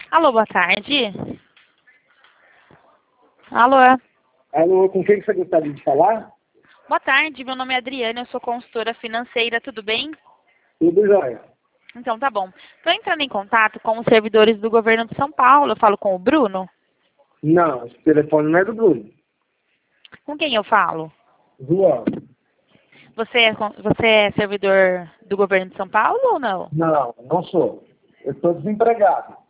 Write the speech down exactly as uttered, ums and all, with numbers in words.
Alô, boa tarde. Alô. Alô, com quem que você gostaria de falar? Boa tarde, meu nome é Adriana, eu sou consultora financeira, tudo bem? Tudo jóia. Então tá bom. Estou entrando em contato com os servidores do governo de São Paulo, eu falo com o Bruno? Não, esse telefone não é do Bruno. Com quem eu falo? João. Você é, con- você é servidor do governo de São Paulo ou não? Não, não sou. Eu estou desempregado.